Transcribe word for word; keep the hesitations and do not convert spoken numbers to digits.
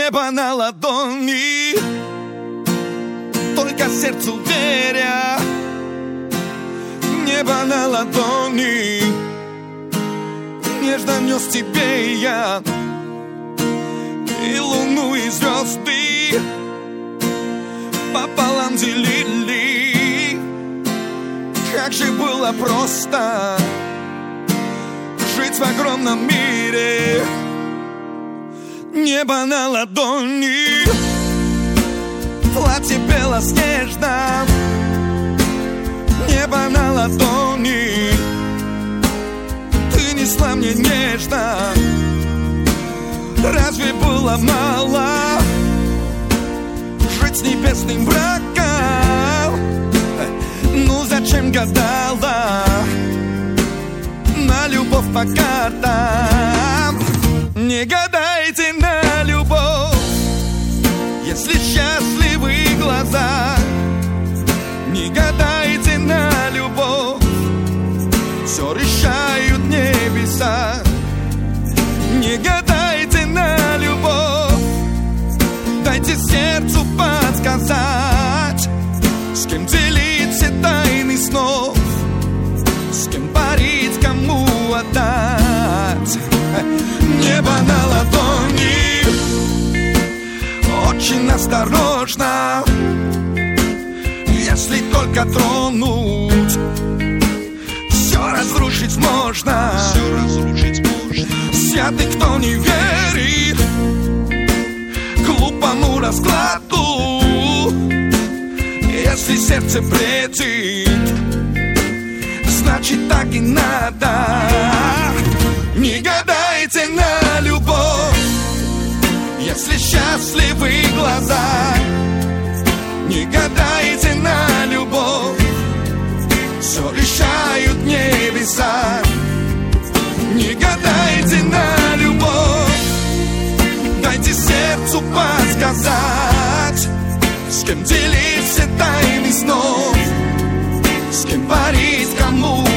Небо на ладони, только сердцу веря. Небо на ладони, нежно нес тебе я. И луну, и звезды пополам делили. Как же было просто жить в огромном мире. Небо на ладони, платье белоснежно. Небо на ладони, ты несла мне нежно. Разве было мало жить с небесным браком? Ну зачем гадала на любовь по картам? Не гадайте на любовь, если счастливы глаза. Не гадайте на любовь, все решают небеса. Не гадайте на любовь, дайте сердцу подсказать, с кем делить все тайны снов, с кем парить, кому отдать. Небо на ладони, очень осторожно. Если только тронуть, все разрушить можно. Все разрушить можно. Святый, кто не верит глупому раскладу. Если сердце бредит, значит так и надо. Не гадайте на любовь, если счастливы глаза. Не гадайте на любовь, все решают небеса. Не гадайте на любовь, дайте сердцу подсказать, с кем делить все тайны снов, с кем парить, кому